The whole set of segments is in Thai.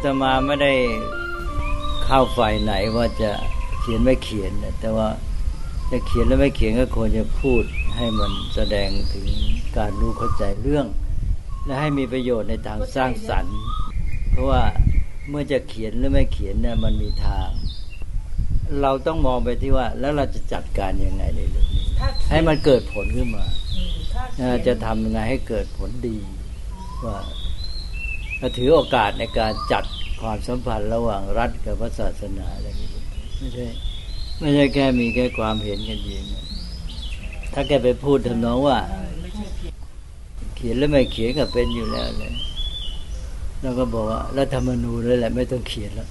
ตมาไม่ได้เข้าฝ่ายไหนว่าจะเขียนไม่เขียนแต่ว่าจะเขียนหรือไม่เขียนก็ควรจะพูดให้มันแสดงถึงการรู้เข้าใจเรื่องและให้มีประโยชน์ในทางสร้างสรรค์เพราะว่าเมื่อจะเขียนหรือไม่เขียนเนี่ยมันมีทางเราต้องมองไปที่ว่าแล้วเราจะจัดการยังไงในเรื่องนี้ให้มันเกิดผลขึ้นมาจะทำยังไงให้เกิดผลดีว่าถือโอกาสในการจัดความสัมพันธ์ระหว่างรัฐกับพระศาสนาอะไรอย่างนี้ไม่ใช่แค่มีแค่ความเห็นกันเองถ้าแกไปพูดทำนองว่าเขียนแล้วไม่เขียนก็เป็นอยู่แล้วเลยแล้วก็บอกว่ารัฐธรรมนูญเลยแหละไม่ต้องเขียนแล้ว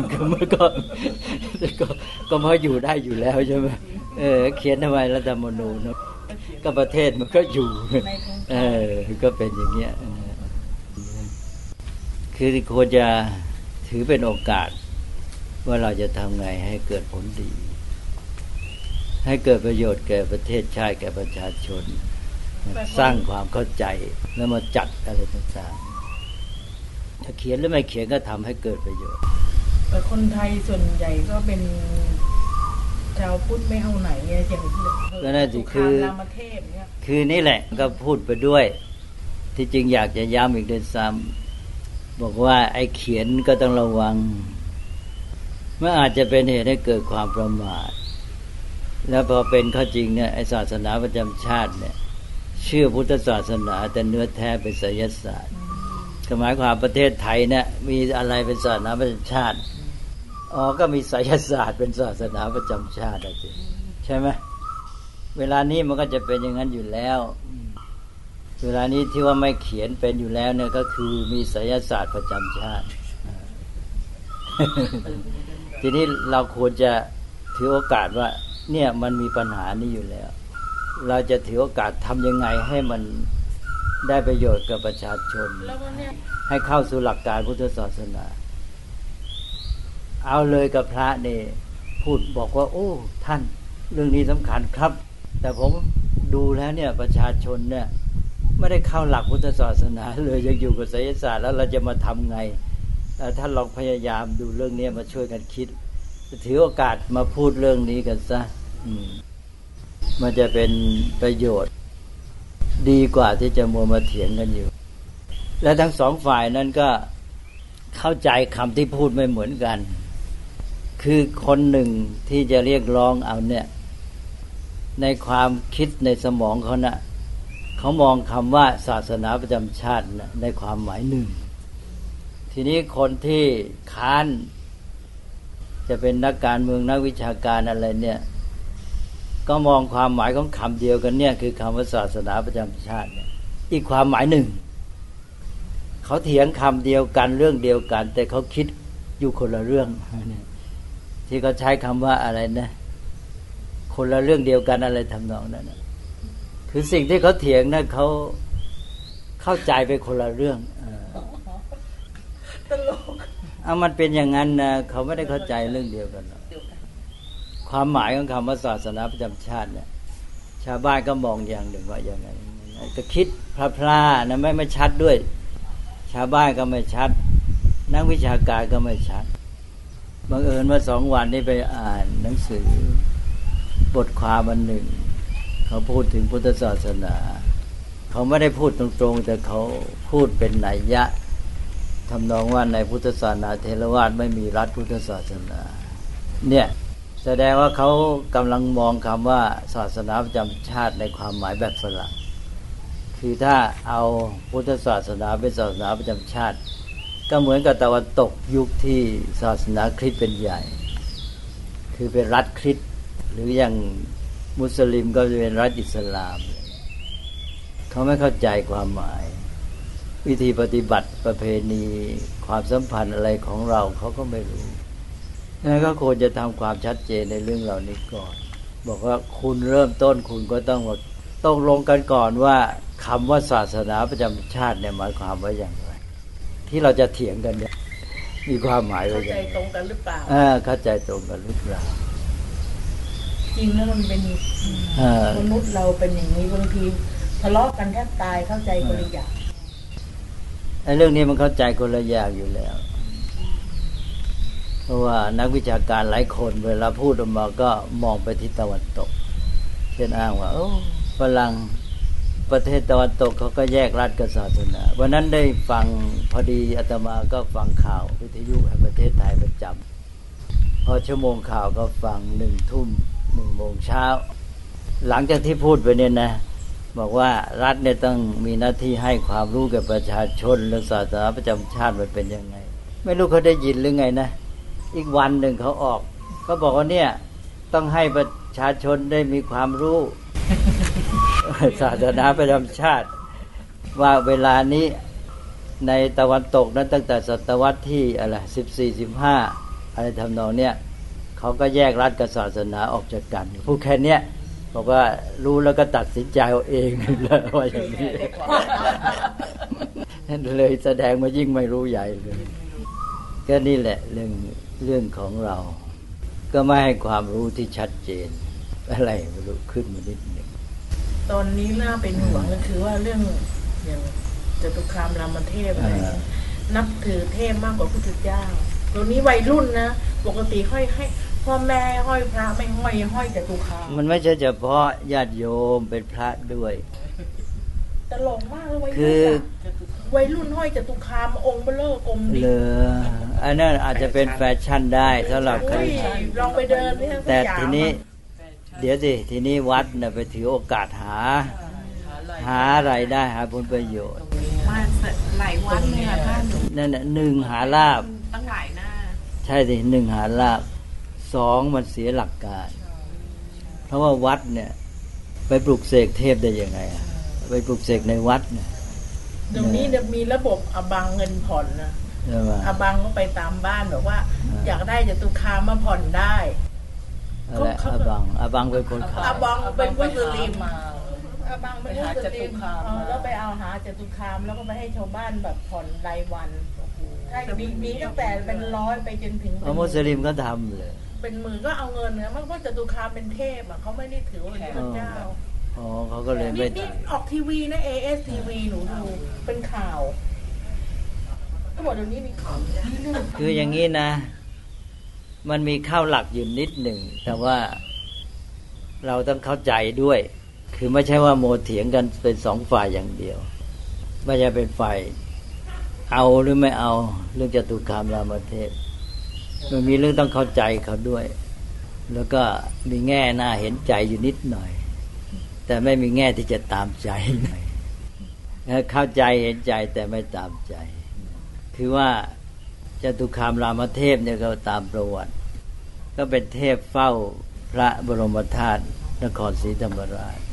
ก็พออยู่ได้อยู่แล้วใช่ไหมเขียนทำไมรัฐธรรมนูญก็ประเทศมันก็อยู่ก็เป็นอย่างเงี้ยคือควรจะถือเป็นโอกาสว่าเราจะทำไงให้เกิดผลดีให้เกิดประโยชน์แก่ประเทศชาติแก่ประชาชนสร้างความเข้าใจแล้วมาจัดอะไรต่างๆถ้าเขียนหรือไม่เขียนก็ทำให้เกิดประโยชน์แต่คนไทยส่วนใหญ่ก็เป็นชาวพุทธไม่เอาไหนเนี่ยอย่างก็น่าจะคือนี่แหละก็พูดไปด้วยที่จริงอยากจะย้ำอีกด้วยซ้ำบอกว่าไอ้เขียนก็ต้องระวังเมื่ออาจจะเป็นเหตุให้เกิดความประมาทแล้วพอเป็นข้อจริงเนี่ยไอ้ศาสนาประจำชาติเนี่ยเชื่อพุทธศาสนาแต่เนื้อแท้เป็นไสยศาสตร์หมายความประเทศไทยเนี่ยมีอะไรเป็นศาสนาประจำชาติก็มีไสยศาสตร์เป็นศาสนาประจำชาติใช่ไหมเวลานี้มันก็จะเป็นอย่างนั้นอยู่แล้วเวลานี้ที่ว่าไม่เขียนเป็นอยู่แล้วเนี่ยก็คือมีไสยศาสตร์ประจำชาติทีนี้เราควรจะถือโอกาสว่าเนี่ยมันมีปัญหานี้อยู่แล้วเราจะถือโอกาสทำยังไงให้มันได้ประโยชน์กับประชาชนให้เข้าสู่หลักการพุทธศาสนาเอาเลยกับพระนี่พูดบอกว่าโอ้ท่านเรื่องนี้สำคัญครับแต่ผมดูแล้วเนี่ยประชาชนเนี่ยไม่ได้เข้าหลักพุทธศาสนาเลยยังอยู่กับไสยศาสตร์แล้วเราจะมาทำไงท่านลองพยายามดูเรื่องนี้มาช่วยกันคิดถือโอกาสมาพูดเรื่องนี้กันซะมันจะเป็นประโยชน์ดีกว่าที่จะมัวมาเถียงกันอยู่และทั้งสองฝ่ายนั้นก็เข้าใจคำที่พูดไม่เหมือนกันคือคนหนึ่งที่จะเรียกร้องเอาเนี่ยในความคิดในสมองเขานะเขามองคำว่าศาสนาประจำชาตินะในความหมายหนึ่งทีนี้คนที่ค้านจะเป็นนักการเมืองนักวิชาการอะไรเนี่ยก็มองความหมายของคำเดียวกันเนี่ยคือคำว่าศาสนาประจำชาติเนี่ยอีกความหมายหนึ่งเขาเถียงคำเดียวกันเรื่องเดียวกันแต่เขาคิดอยู่คนละเรื่องที่เขาใช้คำว่าอะไรนะคนละเรื่องเดียวกันอะไรทำนองนั้นนะคือสิ่งที่เขาเถียงนะเขาเข้าใจไปคนละเรื่องตลกมันเป็นอย่างนั้นนะเขาไม่ได้เข้าใจเรื่องเดียวกันหรอกความหมายของคำว่าศาสนาประจำชาติเนี่ยชาวบ้านก็มองอย่างหนึ่งว่าอย่างนั้นก็คิดพลาๆนะไม่ชัดด้วยชาวบ้านก็ไม่ชัดนักวิชาการก็ไม่ชัดบังเอิญว่า2 วันนี้ไปอ่านหนังสือบทความอันหนึ่งเขาพูดถึงพุทธศาสนาเขาไม่ได้พูดตรงๆแต่เขาพูดเป็นนัยยะทำนองว่าในพุทธศาสนาเถรวาทไม่มีรัฐพุทธศาสนาเนี่ยแสดงว่าเขากำลังมองคำว่าศาสนาประจำชาติในความหมายแบบฝรั่งคือถ้าเอาพุทธศาสนาเป็นศาสนาประจำชาติก็เหมือนกับตะวันตกยุคที่ศาสนาคริสต์เป็นใหญ่คือเป็นรัฐคริสต์หรืออย่างมุสลิมก็จะเป็นรัฐอิสลามเขาไม่เข้าใจความหมายวิธีปฏิบัติประเพณีความสัมพันธ์อะไรของเราเขาก็ไม่รู้งั้นก็ควรจะทำความชัดเจนในเรื่องเหล่านี้ก่อนบอกว่าคุณเริ่มต้นคุณก็ต้องลงกันก่อนว่าคำว่าศาสนาประจำชาติเนี่ยหมายความว่าอย่างไรที่เราจะเถียงกันเนี่ยมีความหมายว่าอย่างไรเข้าใจตรงกันหรือเปล่าเข้าใจตรงกันหรือเปล่าจริงแล้วมันเป็นมนุษย์เราเป็นอย่างนี้บางทีทะเลาะกันแทบตายเข้าใจคนละอย่างไอ้เรื่องนี้มันเข้าใจคนละอย่างอยู่แล้วเพราะว่านักวิชาการหลายคนเวลาพูดออกมาก็มองไปที่ตะวันตกเช่นอ้างว่าฝรั่งประเทศตะวันตกเขาก็แยกรัฐกับศาสนาวันนั้นได้ฟังพอดีอาตมาก็ฟังข่าววิทยุแห่งประเทศไทยประจำพอชั่วโมงข่าวก็ฟัง1 ทุ่ม 1 โมงเช้าหลังจากที่พูดไปเนี่ยนะบอกว่ารัฐเนี่ยต้องมีหน้าที่ให้ความรู้แก่ประชาชนเรื่องศาสนาประจำชาติมันเป็นยังไงไม่รู้เขาได้ยินหรือไงนะอีกวันหนึ่งเขาออกเขาบอกว่าเนี่ยต้องให้ประชาชนได้มีความรู้ศาสนาประจำชาติว่าเวลานี้ในตะวันตกนั้นตั้งแต่ศตวรรษที่อะไร14-15อะไรทำนองเนี้ยเขาก็แยกรัฐกับศาสนาออกจากกันพูดแค่เนี้ยบอกว่ารู้แล้วก็ตัดสินใจเอาเองเลยว่าอย่างนี้เลยแสดงมายิ่งไม่รู้ใหญ่เลยก็นี่แหละเรื่องของเราก็ไม่ให้ความรู้ที่ชัดเจนอะไรไม่รู้ขึ้นมานิดนึงตอนนี้น่าเป็นห่วงก็คือว่าเรื่องอย่างจตุคามรามเทพอะไรนับถือเทพมากกว่าพุทธเจ้าตัวนี้วัยรุ่นนะปกติห้อยให้พ่อแม่ห้อยพระไม่ห้อยจตุคามมันไม่ใช่เฉพาะญาติโยมเป็นพระด้วยตลกมากเลยวัยรุ่นห้อยจตุคามองค์เบลอกลมดิอันนั้นอาจจะเป็นแฟชั่นได้สำหรับใครลองไปเดินนี่แต่ทีนี้เดี๋ยวสิทีนี้วัดน่ะไปถือโอกาสหาอะไรได้หาผลประโยชน์มาหลายวันเนี่ยท่านนั่นน่ะ1หาลาภตั้งหลายหน้าใช่สิ1หาลาภ2มันเสียหลักการเพราะว่าวัดเนี่ยไปปลุกเสกเทพได้ยังไงไปปลุกเสกในวัดเนี่ยเดี๋ยวนี้มีระบบอบังเงินผ่อนนะอบังก็ไปตามบ้านบอกว่าอยากได้จตุคามมาผ่อนได้อบังเป็นคนขายอบังเป็นมุสลิมอบังเป็นมุสลิมแล้วไปเอาหาจตุคามแล้วก็ไปให้ชาวบ้านแบบผ่อนรายวันใช่มีตั้งแต่เป็น100ไปจนถึงมุสลิมก็ทำเลยเป็นหมื่นก็เอาเงินนะเพราะจตุคามเป็นเทพเขาไม่ได้ถือว่าเป็นพระเจ้าเขาก็เลยไม่ออกทีวีนะ AS ทีวีหนูดูเป็นข่าวก็บอกเดี๋ยวนี้มีข่าวคืออย่างนี้นะมันมีข้าวหลักอยู่นิดหนึ่งแต่ว่าเราต้องเข้าใจด้วยคือไม่ใช่ว่าโมเถียงกันเป็น2 ฝ่ายอย่างเดียวไม่ใช่เป็นฝ่ายเอาหรือไม่เอาเรื่องจตุคามรามเทพมันมีเรื่องต้องเข้าใจเขาด้วยแล้วก็มีแง่น่าเห็นใจอยู่นิดหน่อยแต่ไม่มีแง่ที่จะตามใจหน่อยเข้าใจเห็นใจแต่ไม่ตามใจคือว่าจตุคามรามเทพเนี่ยก็ตามประวัติก็เป็นเทพเฝ้าพระบรมธาตุนครศรีธรรมราช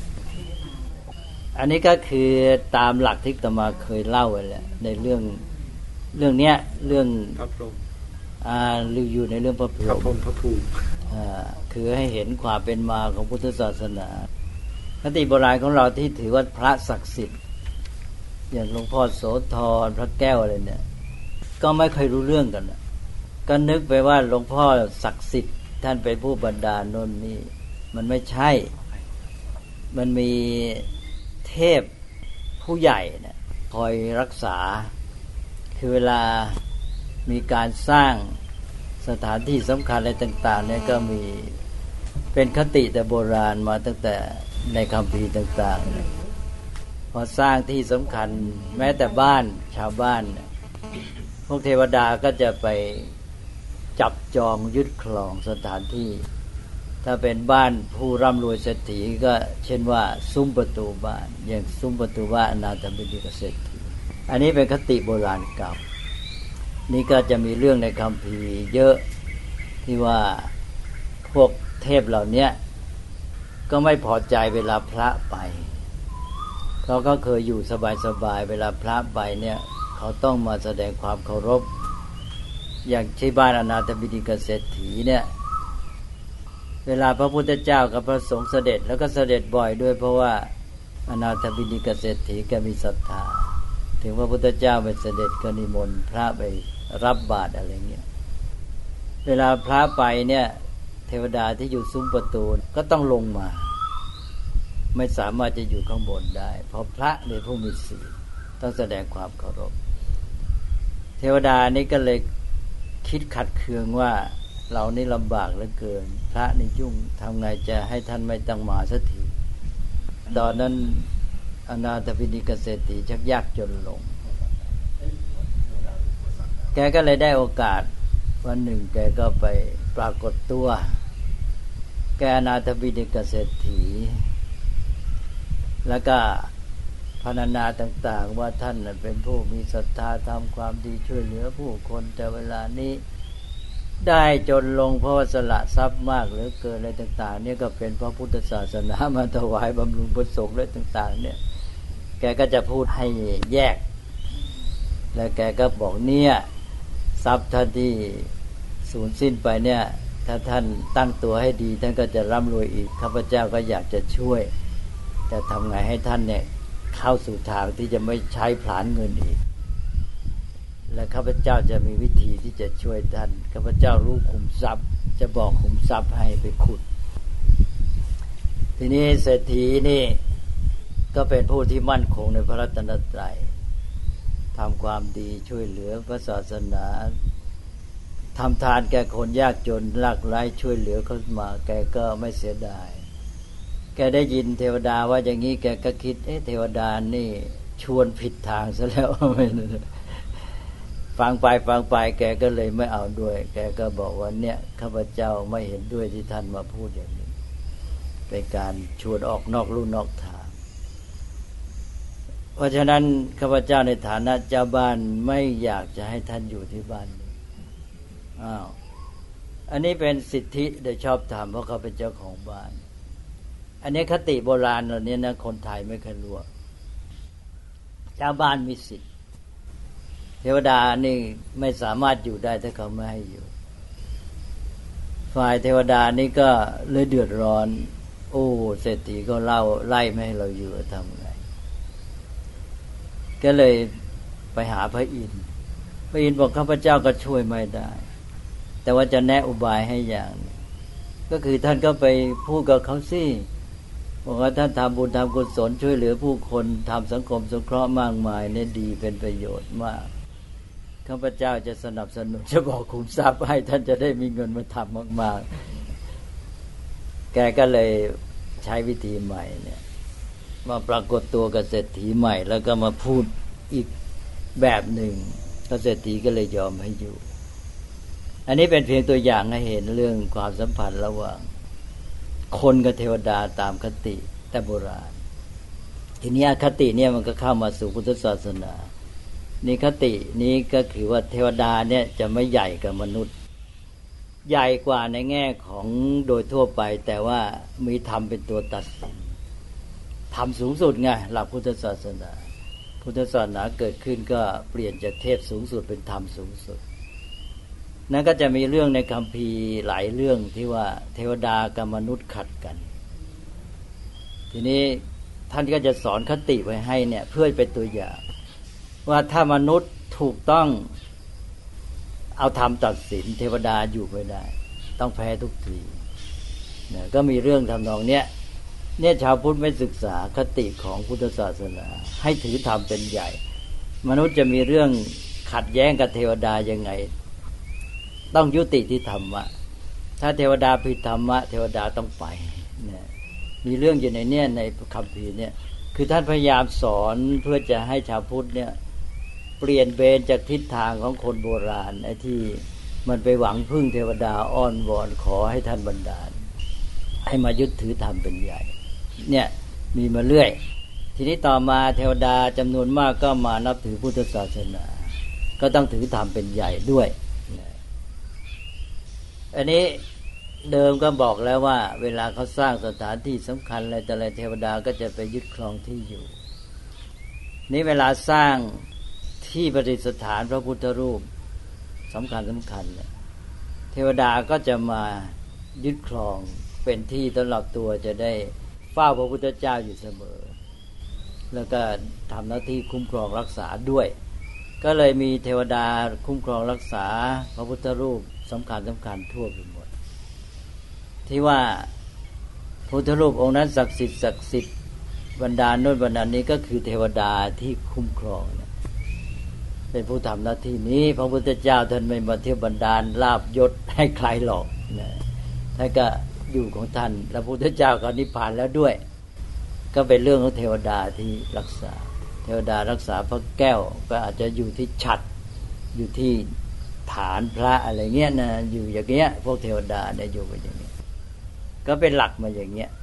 อันนี้ก็คือตามหลักที่อาตมาเคยเล่าไว้แล้วในเรื่องเนี้ยเรื่องพระพรหมอยู่ในเรื่องพระพรหมพระภูมิคือให้เห็นความเป็นมาของพุทธศาสนาคติโบราณของเราที่ถือว่าพระศักดิ์สิทธิ์อย่างหลวงพ่อโสธรพระแก้วอะไรเนี่ยก็ไม่เคยรู้เรื่องกันก็นึกไปว่าหลวงพ่อศักดิ์สิทธิ์ท่านเป็นผู้บันดาลโน่นนี่มันไม่ใช่มันมีเทพผู้ใหญ่เนี่ยคอยรักษาคือเวลามีการสร้างสถานที่สำคัญอะไรต่างๆเนี่ยก็มีเป็นคติแต่โบราณมาตั้งแต่ในคัมภีร์ต่างๆพอสร้างที่สำคัญแม้แต่บ้านชาวบ้านพวกเทวดาก็จะไปจับจองยึดครองสถานที่ถ้าเป็นบ้านผู้ร่ำรวยเศรษฐีก็เช่นว่าซุ้มประตูบ้านอย่างซุ้มประตูบ้านอนาถบิณฑิกเศรษฐีอันนี้เป็นคติโบราณเก่านี่ก็จะมีเรื่องในคัมภีร์เยอะที่ว่าพวกเทพเหล่านี้ก็ไม่พอใจเวลาพระไปเขาก็เคยอยู่สบายๆเวลาพระไปเนี่ยเขาต้องมาแสดงความเคารพอย่างที่บ้านอนาถบิณฑิกเศรษฐีเนี่ยเวลาพระพุทธเจ้ากับพระสงฆ์เสด็จแล้วก็เสด็จบ่อยด้วยเพราะว่าอนาถบิณฑิกเศรษฐีแกมีศรัทธาถึงพระพุทธเจ้าไปเสด็จก็นิมนต์พระไปรับบาตรอะไรเงี้ยเวลาพระไปเนี่ยเทวดาที่อยู่ซุ้มประตูก็ต้องลงมาไม่สามารถจะอยู่ข้างบนได้เพราะพระเป็นผู้มีศีลต้องแสดงความเคารพเทวดานี้ก็เลยคิดขัดเคืองว่าเรานี่ลำบากเหลือเกินพระนี่ยุ่งทำไงจะให้ท่านไม่ต้องมาสักทีตอนนั้นอนาถปิณกเศรษฐีชักยากจนลงแกก็เลยได้โอกาสวันหนึ่งแกก็ไปปรากฏตัวแกอนาถปิณกเศรษฐีแล้วก็พรรณนาต่างๆว่าท่านเป็นผู้มีศรัทธาทำความดีช่วยเหลือผู้คนแต่เวลานี้ได้จนลงเพราะว่าสละทรัพย์มากเหลือเกินอะไรต่างๆเนี่ยก็เป็นพระพุทธศาสนามาถวายบำรุงพระสงฆ์อะไรต่างๆเนี่ยแกก็จะพูดให้แยกแล้วแกก็บอกเนี่ยทรัพย์ท่านที่สูญสิ้นไปเนี่ยถ้าท่านตั้งตัวให้ดีท่านก็จะร่ำรวยอีกข้าพเจ้าก็อยากจะช่วยแต่ทำไงให้ท่านเนี่ยเข้าสู่ทางที่จะไม่ใช้ผลาญเงินอีกและข้าพเจ้าจะมีวิธีที่จะช่วยท่านข้าพเจ้ารู้ขุมทรัพย์จะบอกขุมทรัพย์ให้ไปขุดทีนี้เศรษฐีนี่ก็เป็นผู้ที่มั่นคงในพระรัตนตรัยทำความดีช่วยเหลือพระศาสนาทำทานแก่คนยากจนลากไร้ช่วยเหลือเขามาแกก็ไม่เสียดายแกได้ยินเทวดาว่าอย่างนี้แกก็คิดเทวดานี่ชวนผิดทางซะแล้วฟังไปแกก็เลยไม่เอาด้วยแกก็บอกว่าเนี่ยข้าพเจ้าไม่เห็นด้วยที่ท่านมาพูดอย่างนี้เป็นการชวนออกนอกลู่นอกทางเพราะฉะนั้นข้าพเจ้าในฐานะเจ้าบ้านไม่อยากจะให้ท่านอยู่ที่บ้านอันนี้เป็นสิทธิโดยชอบธรรมเพราะเขาเป็นเจ้าของบ้านอันนี้คติโบราณเหล่านี้นะคนไทยไม่เคยรู้เจ้าบ้านมีสิทธิเทวดานี่ไม่สามารถอยู่ได้ถ้าเขาไม่ให้อยู่ฝ่ายเทวดานี่ก็เลยเดือดร้อนโอ้เศรษฐีก็ไล่ไม่ให้เราอยู่ทำไงก็เลยไปหาพระอินทร์บอกข้าพเจ้าก็ช่วยไม่ได้แต่ว่าจะแนะอุบายให้อย่างก็คือท่านก็ไปพูดกับเขาสิบอกว่าท่านทำบุญทำกุศลช่วยเหลือผู้คนทำสังคมสงเคราะห์มากมายเนี่ยดีเป็นประโยชน์มากข้าพเจ้าจะสนับสนุนจะบอกขุมทรัพย์ให้ท่านจะได้มีเงินมาทำมากๆแกก็เลยใช้วิธีใหม่เนี่ยมาปรากฏตัวกับเศรษฐีใหม่แล้วก็มาพูดอีกแบบหนึ่งเศรษฐีก็เลยยอมให้อยู่อันนี้เป็นเพียงตัวอย่างให้เห็นเรื่องความสัมพันธ์ระหว่างคนกับเทวดาตามคติแต่โบราณทีนี้คติเนี่ยมันก็เข้ามาสู่พุทธศาสนานี่คตินี้ก็คือว่าเทวดาเนี่ยจะไม่ใหญ่กับมนุษย์ใหญ่กว่าในแง่ของโดยทั่วไปแต่ว่ามีธรรมเป็นตัวตัดสินธรรมสูงสุดไงหลักพุทธศาสนาพุทธศาสนาเกิดขึ้นก็เปลี่ยนจากเทพสูงสุดเป็นธรรมสูงสุดนั่นก็จะมีเรื่องในคัมภีร์หลายเรื่องที่ว่าเทวดากับมนุษย์ขัดกันทีนี้ท่านก็จะสอนคติไว้ให้เนี่ยเพื่อเป็นตัวอย่างว่าถ้ามนุษย์ถูกต้องเอาธรรมตัดสินเทวดาอยู่ไม่ได้ต้องแพ้ทุกทีเนี่ยก็มีเรื่องทำนองเนี้ยชาวพุทธไม่ศึกษาคติของพุทธศาสนาให้ถือธรรมเป็นใหญ่มนุษย์จะมีเรื่องขัดแย้งกับเทวดายังไงต้องยุติที่ธรรมะถ้าเทวดาผิดธรรมะเทวดาต้องไปเนี่ยมีเรื่องอยู่ในเนี่ยในคัมภีร์เนี่ยคือท่านพยายามสอนเพื่อจะให้ชาวพุทธเนี่ยเปลี่ยนเบนจากทิศทางของคนโบราณไอ้ที่มันไปหวังพึ่งเทวดาอ้อนวอนขอให้ท่านบันดาลให้มายึดถือธรรมเป็นใหญ่เนี่ยมีมาเรื่อยทีนี้ต่อมาเทวดาจำนวนมากก็มานับถือพุทธศาสนาก็ต้องถือธรรมเป็นใหญ่ด้วยอันนี้เดิมก็บอกแล้วว่าเวลาเขาสร้างสถานที่สำคัญอะไรแต่ละเทวดาก็จะไปยึดครองที่อยู่นี่เวลาสร้างที่ประดิษฐานพระพุทธรูปสำคัญเนี่ยเทวดาก็จะมายึดครองเป็นที่สำหรับตัวจะได้เฝ้าพระพุทธเจ้าอยู่เสมอแล้วก็ทำหน้าที่คุ้มครองรักษาด้วยก็เลยมีเทวดาคุ้มครองรักษาพระพุทธรูปสำคัญทั่วไปหมดที่ว่าพุทธรูปองค์นั้นศักดิ์สิทธิ์บรรดาโน่นบรรดานี้ก็คือเทวดาที่คุ้มครองเป็นผู้ทำหน้าที่นี้พระพุทธเจ้าท่านไม่มาเที่ยวบันดาลลาภยศให้ใครหรอกนะท่านก็อยู่ของท่านแล้วพระพุทธเจ้าก็นิพพานแล้วด้วยก็เป็นเรื่องของเทวดาที่รักษาเทวดารักษาพระแก้วก็อาจจะอยู่ที่ฉัตรอยู่ที่ฐานพระอะไรเงี้ยนะอยู่อย่างเงี้ยพวกเทวดาเนี่ยอยู่กันอย่างนี้ก็เป็นหลักมาอย่างเงี้ย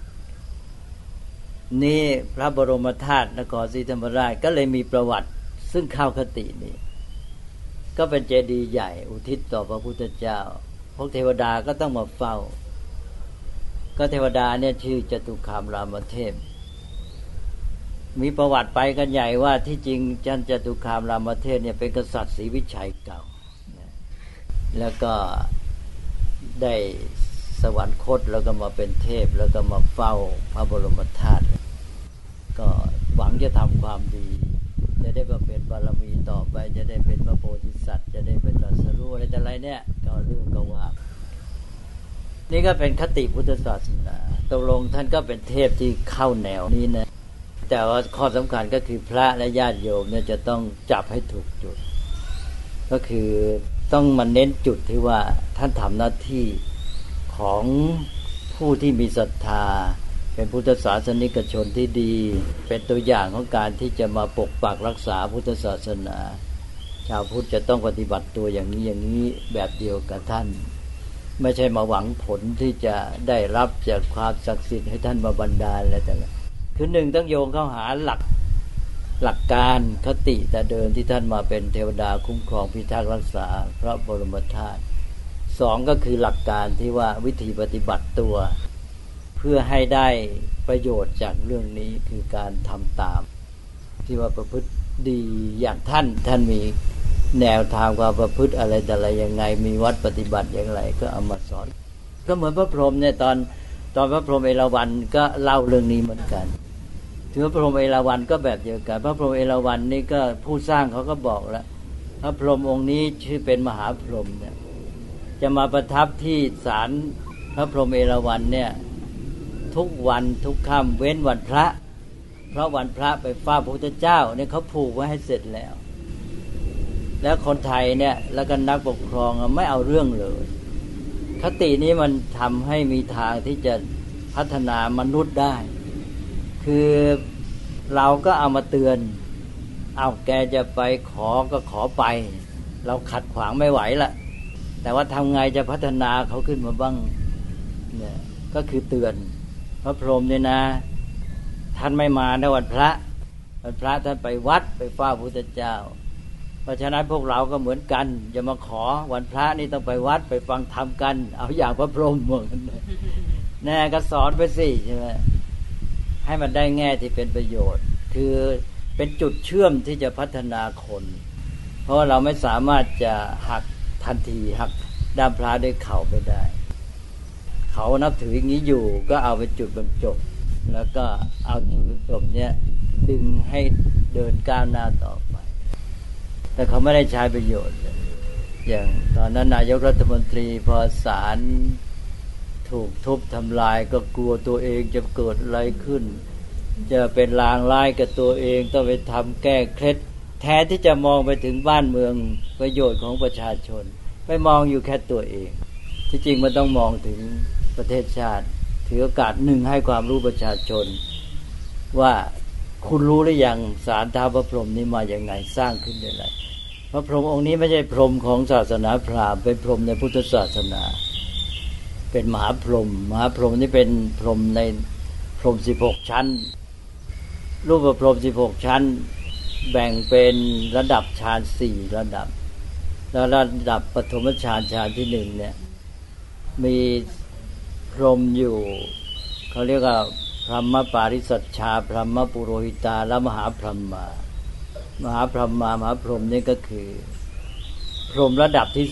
นี่พระบรมธาตุนครศรีธรรมราชก็เลยมีประวัติซึ่งเข้าคตินี้ก็เป็นเจดีย์ใหญ่อุทิศต่อพระพุทธเจ้าพวกเทวดาก็ต้องมาเฝ้าก็เทวดาเนี่ยชื่อจตุคามรามเทพมีประวัติไปกันใหญ่ว่าที่จริงจันจตุคามรามเทพเนี่ยเป็นกษัตริย์ศรีวิชัยเก่าแล้วก็ได้สวรรคตแล้วก็มาเป็นเทพแล้วก็มาเฝ้าพระบรมธาตุก็หวังจะทำความดีจะได้มาเป็นบารมีต่อไปจะได้เป็นพระโพธิสัตว์จะได้เป็นตรัสรู้อะไรแต่ไรเนี่ยก็เรื่องก็ว่านี่ก็เป็นคติพุทธศาสนาตกลงท่านก็เป็นเทพที่เข้าแนวนี้นะแต่ว่าข้อสำคัญก็คือพระและญาติโยมเนี่ยจะต้องจับให้ถูกจุดก็คือต้องมาเน้นจุดที่ว่าท่านทำหน้าที่ของผู้ที่มีศรัทธาเป็นพุทธศาสนิกชนที่ดีเป็นตัวอย่างของการที่จะมาปกปักรักษาพุทธศาสนาชาวพุทธจะต้องปฏิบัติตัวอย่างนี้อย่างนี้แบบเดียวกับท่านไม่ใช่มาหวังผลที่จะได้รับจากความศักดิ์สิทธิ์ให้ท่านมาบันดาลอะไรแต่ละคือหนึ่งต้องโยงเข้าหาหลักการคติแต่เดิมที่ท่านมาเป็นเทวดาคุ้มครองพิทักษ์รักษาพระบรมธาตุสองก็คือหลักการที่ว่าวิธีปฏิบัติตัวเพื่อให้ได้ประโยชน์จากเรื่องนี้คือการทำตามที่ว่าประพฤติดีอย่างท่านมีแนวทางความประพฤติอะไรแต่อะไรยังไงมีวัดปฏิบัติอย่างไรก็เอามาสอนก็เหมือนพระพรหมเนี่ยตอนพระพรหมเอราวัณก็เล่าเรื่องนี้เหมือนกันถือพระพรหมเอราวัณก็แบบเดียวกันพระพรหมเอราวัณนี่ก็ผู้สร้างเขาก็บอกแล้วพระพรหมองค์นี้ชื่อเป็นมหาพรหมเนี่ยจะมาประทับที่ศาลพระพรหมเอราวัณเนี่ยทุกวันทุกค่ำเว้นวันพระเพราะวันพระไปเฝ้าพระพุทธเจ้าเนี่ยเขาผูกไว้ให้เสร็จแล้วคนไทยเนี่ยแล้วก็นักปกครองไม่เอาเรื่องเลยคตินี้มันทำให้มีทางที่จะพัฒนามนุษย์ได้คือเราก็เอามาเตือนเอาแกจะไปขอก็ขอไปเราขัดขวางไม่ไหวละแต่ว่าทำไงจะพัฒนาเขาขึ้นมาบ้างเนี่ยก็คือเตือนพระพรหมเนี่ยนะท่านไม่มาในวันพระท่านไปวัดไปเฝ้าพระพุทธเจ้าเพราะฉะนั้นพวกเราก็เหมือนกันอย่ามาขอวันพระนี่ต้องไปวัดไปฟังธรรมกันเอาอย่างพระพรหมเหมือนกันแน่ก็สอนไปสิใช่ไหมให้มันได้แง่ที่เป็นประโยชน์คือเป็นจุดเชื่อมที่จะพัฒนาคนเพราะเราไม่สามารถจะหักทันทีหักด้ามพระด้วยเข่าไปได้เขานับถืออย่างนี้อยู่ก็เอาไปจุดบรรจบแล้วก็เอาจุดบรรจบเนี่ยดึงให้เดินก้าวหน้าต่อไปแต่เขาไม่ได้ใช้ประโยชน์อย่างตอนนั้นนายกรัฐมนตรีพอศาลถูกทุบทำลายก็กลัวตัวเองจะเกิดอะไรขึ้นจะเป็นลางร้ายกับตัวเองต้องไปทำแก้เคล็ดแทนที่จะมองไปถึงบ้านเมืองประโยชน์ของประชาชนไปมองอยู่แค่ตัวเองที่จริงมันต้องมองถึงประเทศชาติถือโอกาสหนึ่งให้ความรู้ประชาชนว่าคุณรู้หรือยังศาลท้าวพระพรหมนี้มาอย่างไงสร้างขึ้นได้ไรพระพรหมองค์นี้ไม่ใช่พรหมของศาสนาพราหมณ์เป็นพรหมในพุทธศาสนาเป็นมหาพรหมนี่เป็นพรหมในพรหม16ชั้นรูปพรหม16ชั้นแบ่งเป็นระดับฌาน4ระดับแล้วระดับปฐมฌานที่1เนี่ยมีพรหมอยู่เขาเรียกว่าพรหมปาริสัชชาพรหมปุโรหิตาและมหาพรหมามหาพรหมนี่ก็คือพรหมระดับที่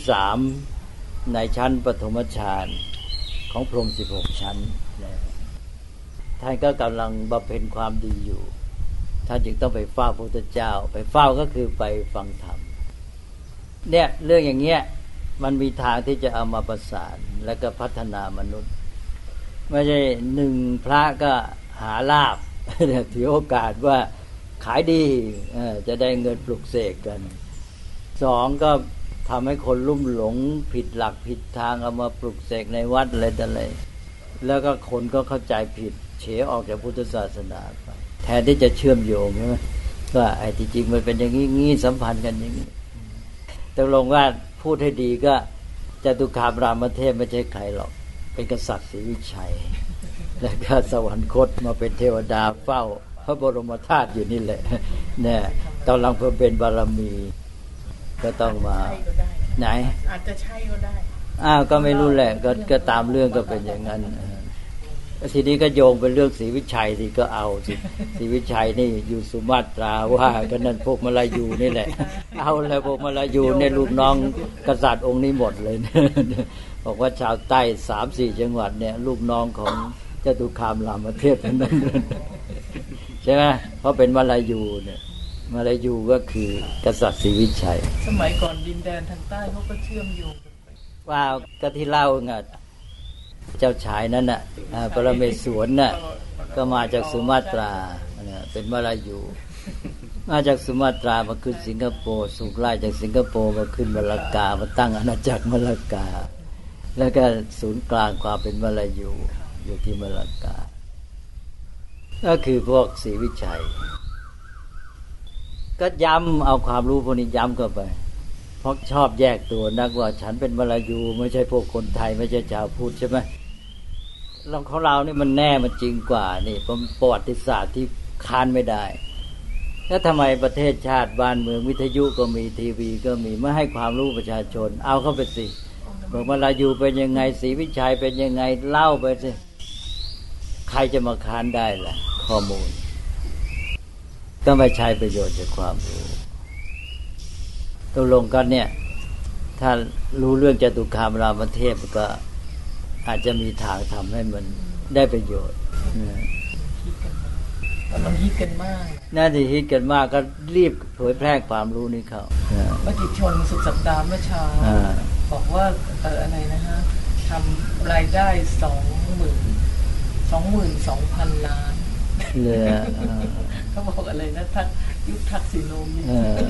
3ในชั้นปฐมฌานของพรหม16ชั้นท่านก็กำลังบำเพ็ญความดีอยู่ท่านจึงต้องไปเฝ้าพระพุทธเจ้าไปเฝ้าก็คือไปฟังธรรมเนี่ยเรื่องอย่างเงี้ยมันมีทางที่จะเอามาประสานแล้วก็พัฒนามนุษย์ไม่ใช่หนึ่งพระก็หาลาภถือโอกาสว่าขายดีจะได้เงินปลุกเสกกันสองก็ทำให้คนลุ่มหลงผิดหลักผิดทางเอามาปลุกเสกในวัดอะไรต่ออะไรแล้วก็คนก็เข้าใจผิดเฉออกจากพุทธศาสนาไปแทนที่จะเชื่อมโยงใช่ไหมว่าไอ้ที่จริงมันเป็นอย่างนี้งี้สัมพันธ์กันอย่างนี้ตกลงว่าพูดให้ดีก็จตุคามรามเทพไม่ใช่ใครหรอกเป็นกษัตริย์ศรีวิชัยแล้วก็สวรรคตมาเป็นเทวดาเฝ้าพระบรมธาตุอยู่นี่แหละเนี่ยตอนหลังเพื่อเป็นบารมีก็ต้องมาไหนอาจจะใช่ก็ได้ก็ไม่รู้แหละก็ตามเรื่องก็เป็นอย่างนั้นทีนี้ก็โยงเป็นเรื่องศรีวิชัยที่ก็เอาสิศรีวิชัยนี่อยู่สุมาตราว่ากันนั่นพวกมลายูนี่แหละเอาแล้วพวกมลายูเนี่ยลูกน้องกษัตริย์องค์นี้หมดเลยบอกว่าชาวใต้ 3-4 จังหวัดเนี่ยลูกน้องของจตุคามรามเทพทั้งนั้นใช่ไหมเพราะเป็นมลายูเนี่ยมลายูก็คือกษัตริย์ศรีวิชัยสมัยก่อนดินแดนทางใต้เขาก็เชื่อมโยงว่าก็ที่เล่าไงเจ้าชายนั้นน่ะปรเมศวรน่ะก็มาจากสุมาตราเป็นมลายูมาจากสุมาตรามาขึ้นสิงคโปร์สุกไล่จากสิงคโปร์มาขึ้นมลากามาตั้งอาณาจักรมลากาแล้วก็ศูนย์กลางความเป็นมลายูอยู่ที่มลากาก็คือพวกศรีวิชัยก็ย้ำเอาความรู้พวกนี้ย้ำเข้าไปเพราะชอบแยกตัวนักว่าฉันเป็นมลายูไม่ใช่พวกคนไทยไม่ใช่ชาวพุทธใช่ไหมเราของเรานี่มันแน่มันจริงกว่านี่ประวัติศาสตร์ที่ค้านไม่ได้แล้วทำไมประเทศชาติบ้านเมืองวิทยุก็มีทีวีก็มีไม่ให้ความรู้ประชาชนเอาเข้าไปสิบอกมลายูเป็นยังไงศรีวิชัยเป็นยังไงเล่าไปสิใครจะมาค้านได้ล่ะข้อมูลก็ไม่ใช้ประโยชน์จากความรู้ตกลงกันเนี่ยถ้ารู้เรื่องจตุคามรามเทพก็อาจจะมีทางทำให้มันได้ประโยชน์มันฮิตกันมากน่าจะฮิตกันมากก็รีบเผยแพร่ความรู้นี้เขามติชนสุดสัปดาห์เมื่อเช้าบอกว่าอะไรนะฮะทำรายได้ 22,000 ล้านเลยเขาบอกอะไรนะยุคทักษิณมี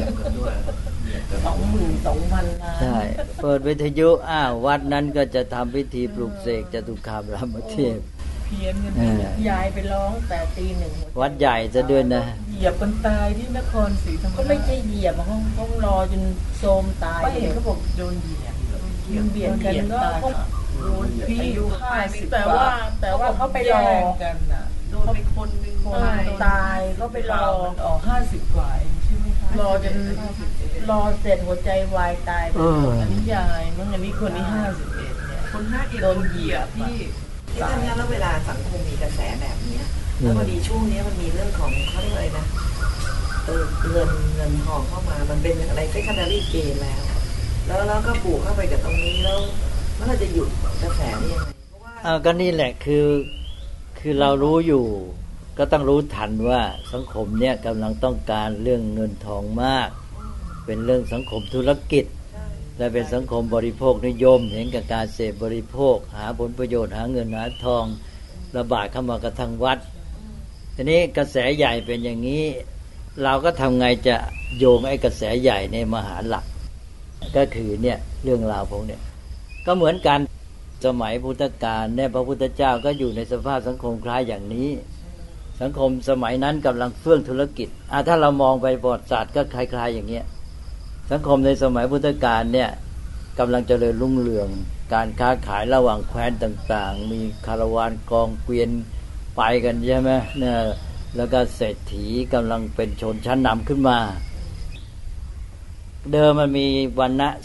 22,000 ล้านใช่เปิดวิทยุวัดนั้นก็จะทำพิธีปลุกเสกจตุคามรามเทพเพี้ยนกันยายไปร้องแต่ตี 1 วัดใหญ่จะเดือนนะเหยียบกันตายที่นครศรีธรรมราชก็ไม่ใช่เหยียบเขารอจนโทรมตายไม่เห็นเขาบอกโดนเหยียบเบียดกันก็โดนพี่อายุ50แต่ว่าเขาไปรอกันน่ะโดนไปคนนึงตายก็ไปรอ50 กว่าใช่ไหมคะรอจนรอเสร็จหัวใจวายตายไปอันนี้ยายมั้งอันนี้คนนี้51เนี่ยคน51โดนเหยียบพี่ท่านนี้แล้วเวลาสังคมมีกระแสแบบนี้แล้วพอดีช่วงนี้มันมีเรื่องของเขาเรียกอะไรนะเงินทองเข้ามามันเป็นอะไรเซ็กชันนารีเกนแล้วก็ปลูกเข้าไปกับตรงนี้แล้วมันจะหยุดกระแสนี้ยังไงเพราะว่าก็นี่แหละคือเรารู้อยู่ก็ต้องรู้ทันว่าสังคมเนี่ยกำลังต้องการเรื่องเงินทองมากเป็นเรื่องสังคมธุรกิจและเป็นสังคมบริโภคนิยมเห็นกับการเสพบริโภคหาผลประโยชน์หาเงินหาทองระบาดเข้ามากระทั่งวัดทีนี้กระแสใหญ่เป็นอย่างนี้เราก็ทำไงจะโยงไอ้กระแสใหญ่ในมาหาหลักก็คือเนี่ยเรื่องราวพวกเนี่ยก็เหมือนกันสมัยพุทธกาลเนี่ยพระพุทธเจ้าก็อยู่ในสภาพสังคมคล้ายอย่างนี้สังคมสมัยนั้นกำลังเฟื่องธุรกิจถ้าเรามองไปประวัติศาสตร์ก็คล้ายๆอย่างเงี้ยสังคมในสมัยพุทธกาลเนี่ยกำลังเจริญรุ่งเรืองการค้าขายระหว่างแคว้นต่างๆมีคาราวานกองเกวียนไปกันใช่ไหมเนี่ยแล้วก็เศรษฐีกำลังเป็นชนชั้นนำขึ้นมาเดิมมันมีวรรณะ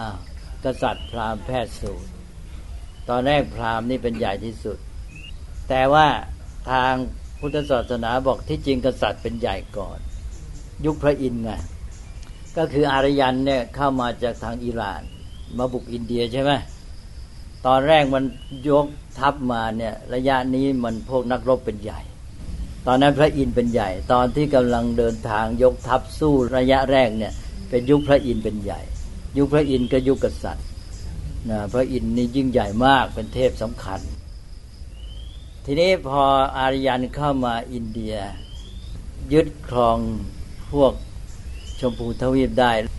4กษัตริย์พราหมณ์แพทย์สูตรตอนแรกพราหมณ์นี่เป็นใหญ่ที่สุดแต่ว่าทางพุทธศาสนาบอกที่จริงกษัตริย์เป็นใหญ่ก่อนยุคพระอินทร์ไงก็คืออารยันเนี่ยเข้ามาจากทางอิหร่านมาบุกอินเดียใช่ไหมตอนแรกมันยกทัพมาเนี่ยระยะนี้มันพวกนักรบเป็นใหญ่ตอนนั้นพระอินทร์เป็นใหญ่ตอนที่กำลังเดินทางยกทัพสู้ระยะแรกเนี่ยเป็นยุคพระอินทร์เป็นใหญ่ยุคพระอินทร์ก็ยุคกษัตริย์พระอินทร์นี่ยิ่งใหญ่มากเป็นเทพสำคัญทีนี้พออารยันเข้ามาอินเดียยึดครองพวกชมพูทวีปได้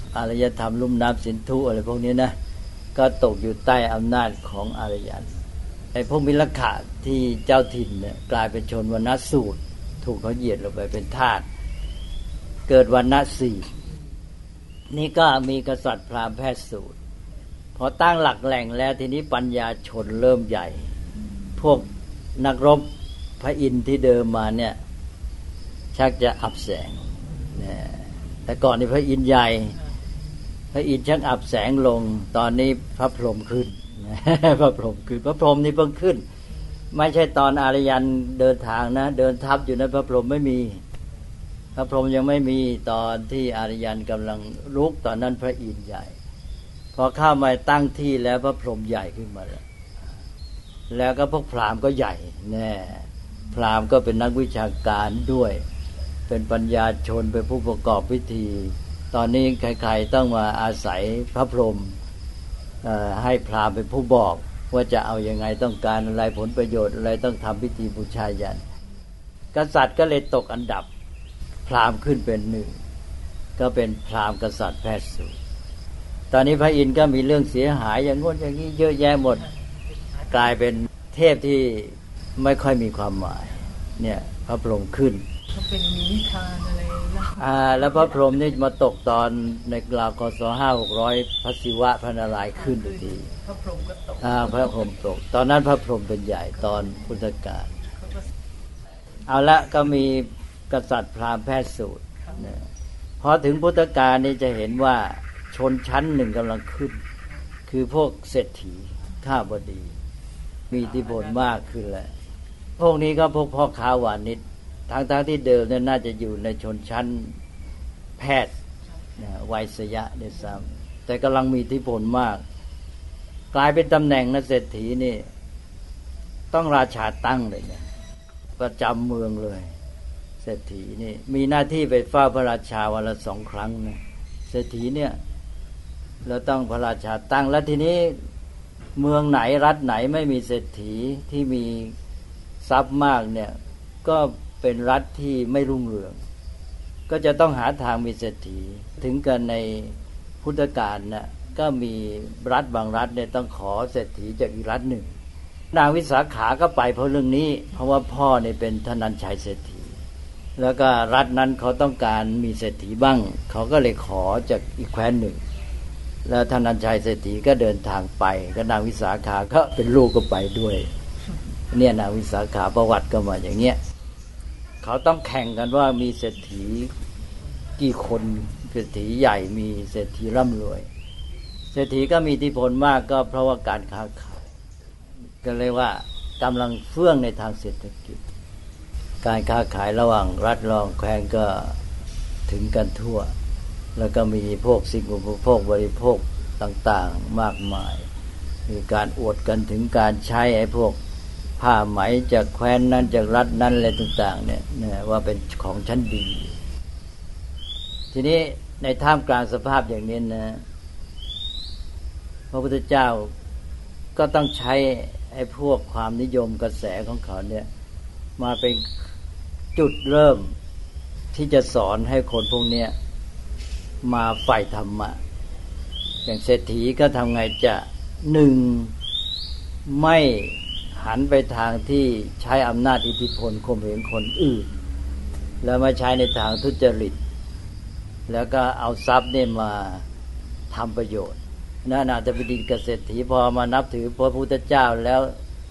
อารยธรรมลุ่มน้ำสินธุอะไรพวกนี้นะก็ตกอยู่ใต้อำนาจของอารยันไอ้พวกมิลขะที่เจ้าถิ่นเนี่ยกลายเป็นชนวรรณสูตรถูกเขาเหยียดลงไปเป็นทาสเกิดวรรณสี่นี่ก็มีกษัตริย์พราหมณ์แพทย์สูตรพอตั้งหลักแหล่งแล้วทีนี้ปัญญาชนเริ่มใหญ่พวกนักรบพระอินทร์ที่เดิมมาเนี่ยชักจะอับแสงแต่ก่อนนี่พระอินทร์ใหญ่พระอินทร์ชักอับแสงลงตอนนี้พระพรหมขึ้นพระพรหมขึ้นพระพรหมนี่เพิ่งขึ้นไม่ใช่ตอนอารยันเดินทางนะเดินทัพอยู่นั้นพระพรหมไม่มีพระพรหมยังไม่มีตอนที่อารยันกำลังลุกตอนนั้นพระอินทร์ใหญ่พอเข้ามาตั้งที่แล้วพระพรหมใหญ่ขึ้นมาแล้วก็พวกพราหมณ์ก็ใหญ่แน่พราหมณ์ก็เป็นนักวิชาการด้วยเป็นปัญญาชนเป็นผู้ประกอบพิธีตอนนี้ใครๆต้องมาอาศัยพระพรหมให้พราหมณ์เป็นผู้บอกว่าจะเอายังไงต้องการอะไรผลประโยชน์อะไรต้องทำพิธีบูชายันกษัตริย์ก็เลยตกอันดับพราหมณ์ขึ้นเป็นหนึ่งก็เป็นพราหมณ์กษัตริย์แพทย์สูตรตอนนี้พระอินทร์ก็มีเรื่องเสียหายอย่างงดอย่างนี้เยอะแยะหมดกลายเป็นเทพที่ไม่ค่อยมีความหมายเนี่ยพระพรหมขึ้นก็เป็นมีนิทานอะไรนะแล้วพระพรหมนี่มาตกตอนในราวคศ500-600พระศิวะพระนารายณ์ขึ้นทีพระพรหมก็ตกพระพรหมตกตอนนั้นพระพรหมเป็นใหญ่ตอนพุทธกาลเอาละก็มีกษัตริย์พราหมณ์แพทย์สูตรพอถึงพุทธกาลนี่จะเห็นว่าชนชั้นหนึ่งกำลังขึ้นคือพวกเศรษฐีข้าบดีมีอิทธิพลมากขึ้นแล้วพวกนี้ก็พวกพ่อค้าวานิชทั้งที่เดิมเนี่ยน่าจะอยู่ในชนชั้นแพทย์ไวยสยะเนี่ยซ้ำแต่กำลังมีอิทธิพลมากกลายเป็นตำแหน่งนะเศรษฐีนี่ต้องราชาตั้งเลยเนี่ยประจำเมืองเลยเศรษฐีนี่มีหน้าที่ไปเฝ้าพระราชาวันละ2 ครั้งนะเศรษฐีเนี่ยเราต้องพระราชาตั้งแล้วทีนี้เมืองไหนรัฐไหนไม่มีเศรษฐีที่มีทรัพย์มากเนี่ยก็เป็นรัฐที่ไม่รุ่งเรืองก็จะต้องหาทางมีเศรษฐีถึงกันในพุทธกาลน่ะก็มีรัฐบางรัฐเนี่ยต้องขอเศรษฐีจากอีกรัฐหนึ่งนางวิสาขาก็ไปเพราะเรื่องนี้เพราะว่าพ่อเนี่ยเป็นธนัญชัยเศรษฐีแล้วก็รัฐนั้นเขาต้องการมีเศรษฐีบ้างเขาก็เลยขอจากอีกแคว้นหนึ่งแล้วธนัญชัยเศรษฐีก็เดินทางไปก็นางวิสาขาก็เป็นลูกก็ไปด้วยเนี่ยนางวิสาขาประวัติก็มาอย่างเงี้ยเขาต้องแข่งกันว่ามีเศรษฐีกี่คนเศรษฐีใหญ่มีเศรษฐีร่ำรวยเศรษฐีก็มีอิทธิพลมากก็เพราะว่าการค้าขายก็เลยว่ากำลังเฟื่องในทางเศรษฐกิจการค้าขายระหว่างรัฐรองแคว้นก็ถึงกันทั่วแล้วก็มีพวกสิ่งอุปโภคบริโภคต่างๆมากมายมีการอวดกันถึงการใช้ไอ้พวกผ้าไหมจากแคว้นนั้นจากรัฐนั้นอะไรต่างๆเนี่ยว่าเป็นของชั้นดีทีนี้ในท่ามกลางสภาพอย่างนี้นะพระพุทธเจ้าก็ต้องใช้ไอ้พวกความนิยมกระแสของเขาเนี่ยมาเป็นจุดเริ่มที่จะสอนให้คนพวกเนี้ยมาใฝ่ธรรมะอย่างเศรษฐีก็ทำไงจะหนึ่งไม่หันไปทางที่ใช้อำนาจอิทธิพลข่มเหงคนอื่นแล้วมาใช้ในทางทุจริตแล้วก็เอาทรัพย์เนี่ยมาทำประโยชน์นานาจะเป็นดินเกษตรถีพอมานับถือพระพุทธเจ้าแล้ว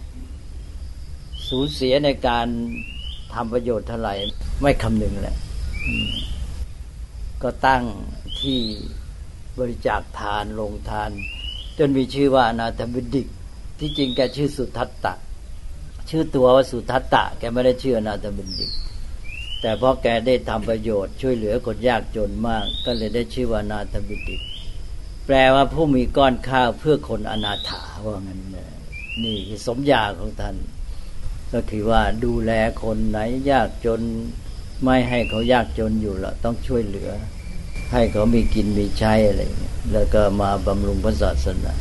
สูญเสียในการทำประโยชน์เท่าไหร่ไม่คำนึงแหละก็ตั้งที่บริจาคทานลงทานจนมีชื่อว่าอนาถบิณฑิกที่จริงแกชื่อสุทัตตะชื่อตัวว่าสุทัตตะแกไม่ได้ชื่ออนาถบิณฑิกแต่เพราะแกได้ทำประโยชน์ช่วยเหลือคนยากจนมากก็เลยได้ชื่อว่าอนาถบิณฑิกแปลว่าผู้มีก้อนข้าวเพื่อคนอนาถาว่างั้นนี่คือสมญาของท่านก็คือว่าดูแลคนไหนยากจนไม่ให้เขายากจนอยู่ละต้องช่วยเหลือให้เขามีกินมีใช้อะไรอย่างเงี้ยแล้วก็มาบำรุงพระศาสนา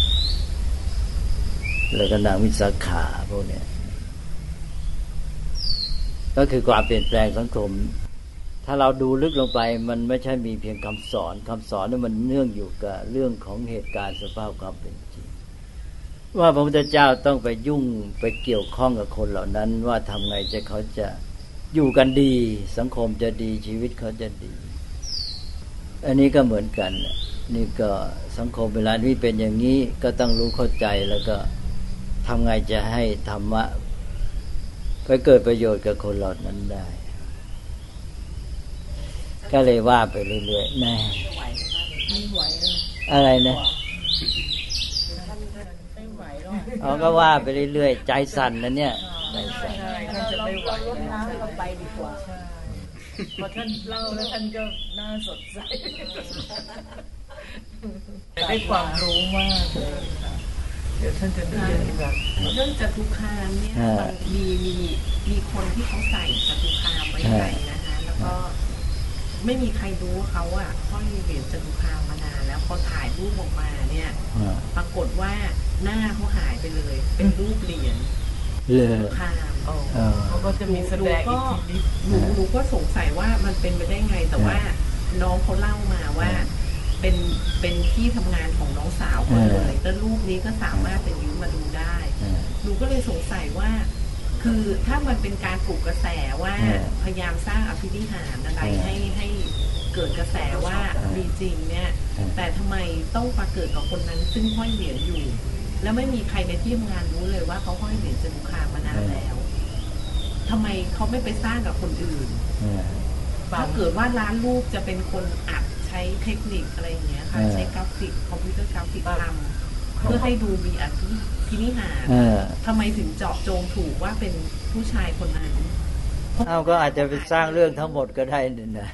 แล้วก็นางวิสาขาพวกเนี้ยก็คือความเปลี่ยนแปลงสังคมถ้าเราดูลึกลงไปมันไม่ใช่มีเพียงคำสอนนี่มันเนื่องอยู่กับเรื่องของเหตุการณ์สภาพความเป็นจริงว่าพระพุทธเจ้าต้องไปยุ่งไปเกี่ยวข้องกับคนเหล่านั้นว่าทำไงจะเขาจะอยู่กันดีสังคมจะดีชีวิตเขาจะดีอันนี้ก็เหมือนกันนี่ก็สังคมเวลานี้เป็นอย่างนี้ก็ต้องรู้เข้าใจแล้วก็ทำไงจะให้ธรรมะไปเกิดประโยชน์กับคนเหล่านั้นได้ก็เลยว่าไปเรื่อยๆนะไม่ไหวอะไรนะไม่ไหวหรอกก็ว่าไปเรื่อยๆใจสั่นนะเนี่ยใจสั่นท่านจะไม่ไหวลดน้ำเราไปดีกว่าพอท่านเล่าแล้วท่านก็น่าสดใจได้ความรู้มากเลยเดี๋ยวท่านจะเรียนแบบเรื่องจตุคามเนี่ยมีคนที่เขาใส่จตุคามไว้ในนะคะแล้วก็ไม่มีใครรู้ว่าเขาอ่ะห้อยเหรียญจตุคามมานานแล้วพอถ่ายรูปออกมาเนี่ยปรากฏว่าหน้าเขาหายไปเลยเป็นรูปเหรียญจตุคามเขาก็จะมีแสดงอีกทีนิดหนูก็สงสัยว่ามันเป็นไปได้ไงแต่ว่าน้องเขาเล่ามาว่าเป็นที่ทำงานของน้องสาวคนเลยแล้วรูปนี้ก็สามารถเป็นยืมมาดูได้หนูก็เลยสงสัยว่าคือถ้ามันเป็นการปลุกกระแสว่าพยายามสร้างอภินิหารอะไรให้เกิดกระแสว่ามีจริงเนี่ยแต่ทำไมต้องมาเกิดกับคนนั้นซึ่งห้อยเหรียญอยู่แล้วไม่มีใครในที่ทำงานรู้เลยว่าเขาห้อยเหรียญจตุคามมานานแล้วทำไมเขาไม่ไปสร้างกับคนอื่นถ้าเกิดว่าร้านรูปจะเป็นคนอัดใช้เทคนิคอะไรอย่างเงี้ยค่ะใช้กราฟิกคอมพิวเตอร์กราฟิกทำเพื่อให้ดูมีอภินิหารทำไมถึงเจาะจงถูกว่าเป็นผู้ชายคนนั้นก็อาจจะไปสร้างเรื่องทั้งหมดก็ได้นะ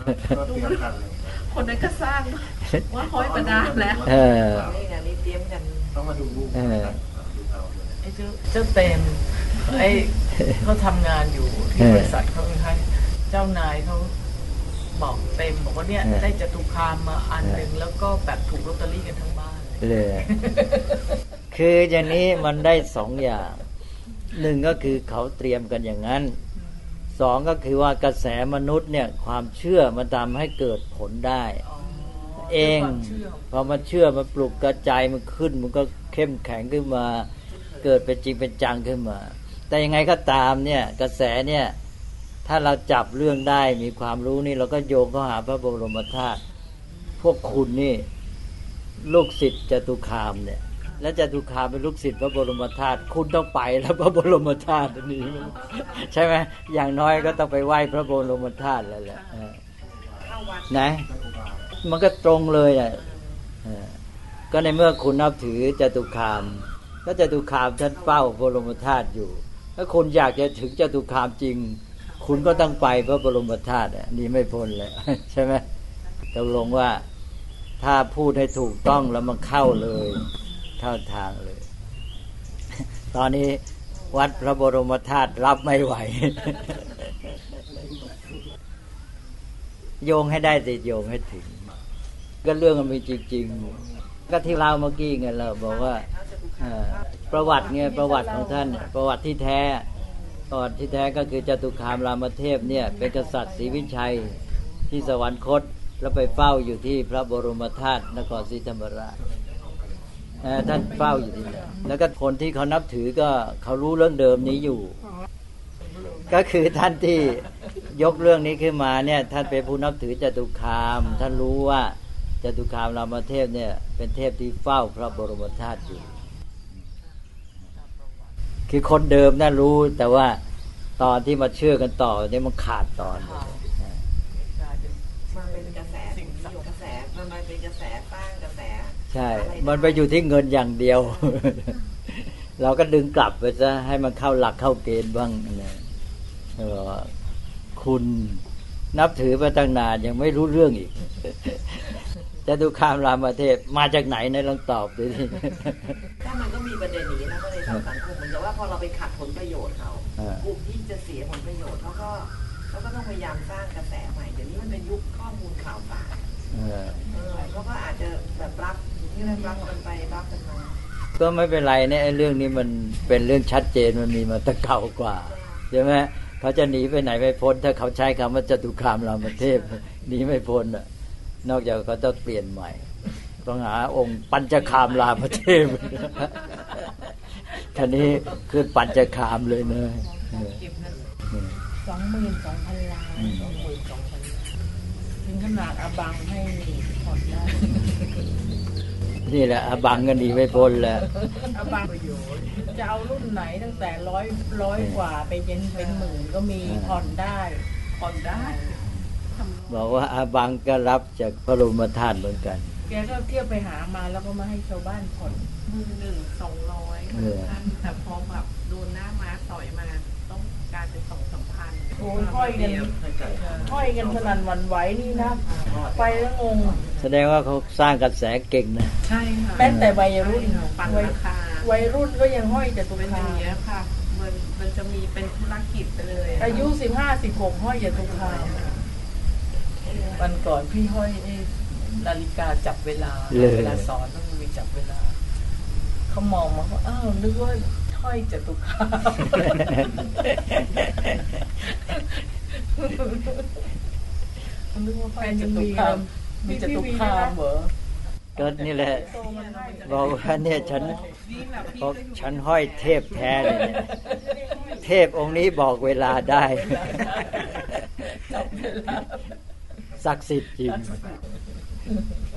คนนั้นก็สร้างว่าห้อยประดาแล้วนี่ไงนี่เตรียมกันต้องมาดูไอ้เจ้าเต็มเขาทำงานอยู่ที่บริษัทเขาให้เจ้านายเขาบอกเต็มบอกว่าเนี่ยได้จตุคามมาอันหนึ่งแล้วก็แบบถูกลอตเตอรี่กันทั้งบ้านเลยคืออย่างนี้มันได้สองอย่างหนึ่งก็คือเขาเตรียมกันอย่างนั้นสองก็คือว่ากระแสมนุษย์เนี่ยความเชื่อมันทำให้เกิดผลได้เองพอมันเชื่อมันปลุกกระจายมันขึ้นมันก็เข้มแข็งขึ้นมาเกิดเป็นจริงเป็นจังขึ้นมาแต่ยังไงก็ตามเนี่ยกระแสเนี่ยถ้าเราจับเรื่องได้มีความรู้นี่เราก็โยงเข้าหาพระบรมธาตุพวกคุณนี่ลูกศิษย์จตุคามเนี่ยและจตุคามเป็นลูกศิษย์พระบรมธาตุคุณต้องไปแล้วพระบรมธาตุนี้ใช่ไหมอย่างน้อยก็ต้องไปไหว้พระบรมธาตุแล้วแหละนะมันก็ตรงเลยอ่ะก็ในเมื่อคุณนับถือจตุคามก็จตุคามท่านเฝ้าบรมธาตุอยู่ถ้าคุณอยากจะถึงจตุคามจริงคุณก็ต้องไปพระบรมธาตุนี่ไม่พ้นเลยใช่ไหมตกลงว่าถ้าพูดให้ถูกต้องแล้วมันเข้าเลยเข้าทางเลยตอนนี้วัดพระบรมธาตุรับไม่ไหวโยงให้ได้สิโยงให้ถึงก็เรื่องมันมีจริงๆก็ที่เล่าเมื่อกี้ไงเราบอกว่าประวัติไงประวัติของท่านประวัติที่แท้ก็คือจตุคามรามเทพเนี่ยเป็นกษัตริย์ศรีวิชัยที่สวรรคตแล้วไปเฝ้าอยู่ที่พระบรมธาตุนครศรีธรรมราชท่านเฝ้าอยู่ที่นั่นแล้วก็คนที่เขานับถือก็เขารู้เรื่องเดิมนี้อยู่ก็คือท่านที่ยกเรื่องนี้ขึ้นมาเนี่ยท่านเป็นผู้นับถือจตุคามท่านรู้ว่าจตุคามรามเทพเนี่ยเป็นเทพที่เฝ้าพระบรมธาตุอยู่คือคนเดิมน่ารู้แต่ว่าตอนที่มาเชื่อกันต่อเนี่ยมันขาดตอนมันเป็นกระแสมันเป็นกระแสตั้งกระแสใช่มันไปอยู่ที่เงินอย่างเดียวเราก็ดึงกลับไปซะให้มันเข้าหลักเข้าเกณฑ์บ้างนะคุณนับถือมาตั้งนานยังไม่รู้เรื่องอีกจตุคามรามเทพมาจากไหนในลองตอบดูสิถ้ามันก็มีประเด็นนี้นะก็เลยทางสังคมเหมือนกับว่าพอเราไปขัดผลประโยชน์เขากลุ่มที่จะเสียผลประโยชน์เขาก็ต้องพยายามสร้างกระแสใหม่เดี๋ยวนี้มันเป็นยุคข้อมูลข่าวสารเขาก็อาจจะแบบรับที่เรารับกันไปรับกันมาก็ไม่เป็นไรเนี่ยไอ้เรื่องนี้มันเป็นเรื่องชัดเจนมันมีมาตั้งเก่ากว่าใช่ไหมเขาจะหนีไปไหนไม่พ้นถ้าเขาใช้คำว่าจตุคามรามเทพหนีไม่พ้นอ่ะนอกจากเขาต้องเปลี่ยนใหม่ต้องหาองค์ปัญจคามรามเทพคันนี้คือปัญจคามเลยนะ 22,000 ล้านถึงขนาดอาบังให้ผ่อนได้นี่แหละอาบังก็หนีไม่พ้นแล้วอาบังประโยชน์จะเอารุ่นไหนตั้งแต่ร้อยกว่าไปเย็นเป็นหมื่นก็มีผ่อนได้บอกว่าอาบังก็รับจากพระบรมธาตุเหมือนกันแกก็เที่ยวไปหามาแล้วก็มาให้ชาวบ้านผ่อน 1,200แต่พอแบบโดนหน้าม้าต่อยมาต้องการเป็น2-3,000 โอ้ยห้อยกันสนั่นหวั่นไหวนี่นะไปแล้วงงแสดงว่าเขาสร้างกระแสเก่งนะใช่ค่ะแม้แต่วัยรุ่นปั่นราคาวัยรุ่นก็ยังห้อยแต่ตุคามอย่างเงี้ยค่ะมันจะมีเป็นธุรกิจไปเลยอายุ15-16ห้อยแต่ตุคามวันก่อนพี่ห้อยนาฬิกาจับเวลาสอนต้องมีจับเวลาเขามองมาว่าอ้าวนึกว่าห้อยจตุคามนึกว่าห้อยจตุคามมีจตุคามเหรอก็นี่แหละบอกว่าเนี่ยฉันห้อยเทพแท้เลยเนี่ยเทพองค์นี้บอกเวลาได้ศักดิ์สิทธิ์จริง